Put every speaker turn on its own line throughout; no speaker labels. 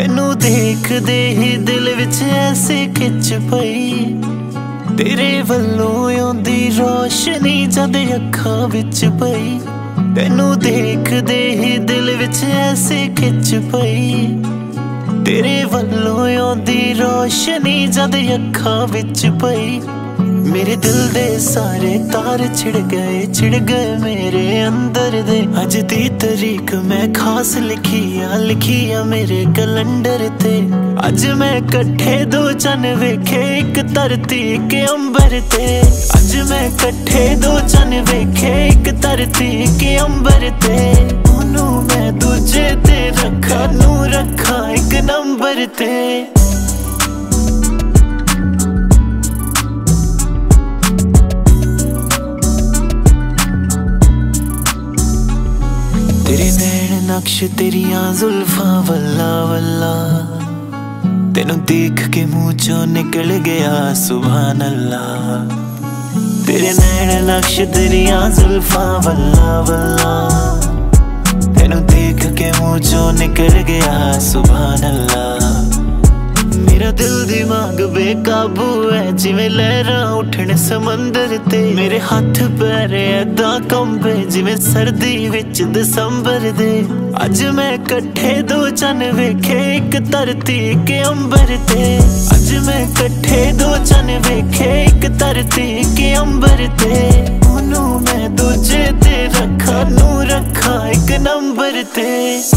तेनू देखदे ही दिल विच ऐसी खिच पई, तेरे वल्लों आउंदी रोशनी जद अखां विच पई। तेनू देखदे ही दिल विच ऐसी खिच पई, तेरे वल्लों आउंदी रोशनी जद अखां विच पई। मेरे दिल दे सारे तार छिड़ गए मेरे अंदर दे। अज दी तरीक मैं खास लिखी आ मेरे कैलेंडर ते। अज मैं कट्ठे दो चन वेखे एक धरती के अंबर ते। अज मैं कट्ठे दो चन वेखे एक धरती के अंबर ते। ओनू मैं दूजे ते रखा नू रखा एक नंबर ते। तेरे नैन नक्श तेरिया जुल्फां वल्ला वल्ला, तेनू देख के मुँह चों निकल गया सुभान अल्लाह। तेरे नैन नक्श तेरिया जुल्फां वल्ला वल्ला, तेनू देख के मुँह चों निकल गया सुभान अल्लाह। मेरा दिल दिमाग बेकाबू है जिवें लहरां उठण समंदर ते। मेरे हाथ पैर ऐदां कंबे जिवें सर्दी विच दसंबर दे। अज मैं कट्ठे दो चन वेखे एक धरती के अंबर ते। अज मैं कट्ठे दो चन वेखे एक धरती के अंबर ते। ओनू मैं दूजे ते रखा नू रखा एक नंबर ते।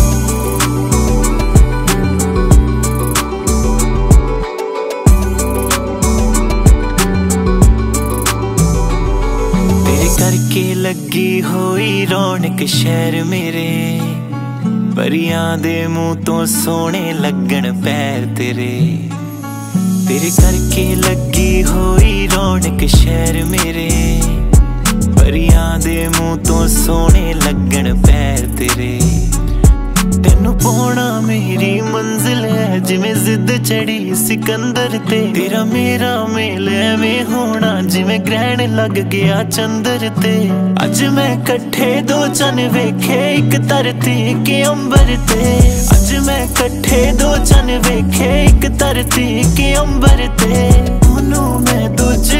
करके लगी होई रौनक शहर मेरे, परियां दे मुंह तो सोने लगन पैर तेरे। तेरे करके लगी होई रौनक शहर मेरे, परियां दे मुंह तो सोने लगन पैर तेरे। तेनू पाउणा मेरी मंजिल है जिवें जिद चढ़ी सिकंदर ते। तेरा मेरा मेल एवें होना जिवें ग्रहण लग गया चंदर ते। अज मैं कट्ठे दो चन वेखे एक धरती के अंबर ते। अज मैं कट्ठे दो चन वेखे एक धरती के अंबर ते। ओनू मैं दूजे